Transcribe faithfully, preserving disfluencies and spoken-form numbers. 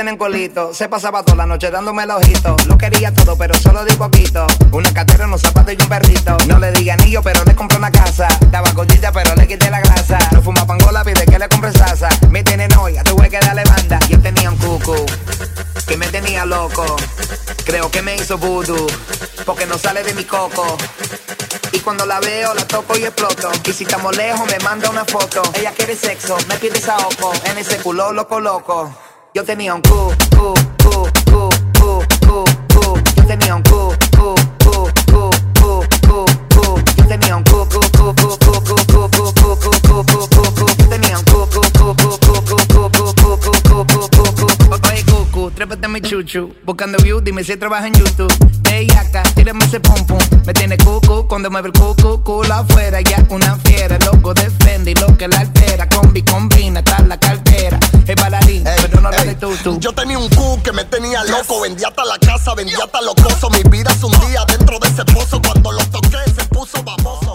tenía un colito. Se pasaba toda la noche dándome el ojito. Lo quería todo, pero solo di poquito. Una cartera, unos zapatos y un perrito. No le di anillo, pero le compré una casa. Daba gordita, pero le quité la grasa. No fuma pangola, pide que le compre salsa. Me tiene noia, tuve que darle banda. Yo tenía un cucu que me tenía loco. Creo que me hizo voodoo, porque no sale de mi coco. Y cuando la veo, la toco y exploto. Y si estamos lejos, me manda una foto. Ella quiere sexo, me pide saoco. En ese culo loco, loco. Yo tenía un cu, cu, cu, cu, cu, cu, cu. Yo tenía un cu, cu, cu, cu, cu, cu, cu. Yo tenía un cu, cu, cu, cu, cu, cu, cu, cu, cu, cu, cu, cu, cu. Yo tenía un cu, cu, cu, cu, cu, cu, cu, cu, cu, cu, cu, cu, cu. Oye, cucu, trépate a mi chuchu. Buscando view, dime si trabaja en YouTube. Bellaca, tírame ese pum pum. Me tiene cucu cuando mueve el cucu, culo afuera. Ya una fiera, loco de Fendi, lo que la altera. Combi, combina, está la cartera. Es bailarín, ey, pero no la de tú, tú. Yo tenía un cu que me tenía loco. Vendía hasta la casa, vendía hasta los cosos. Mi vida es un día dentro de ese pozo. Cuando lo toqué se puso baboso.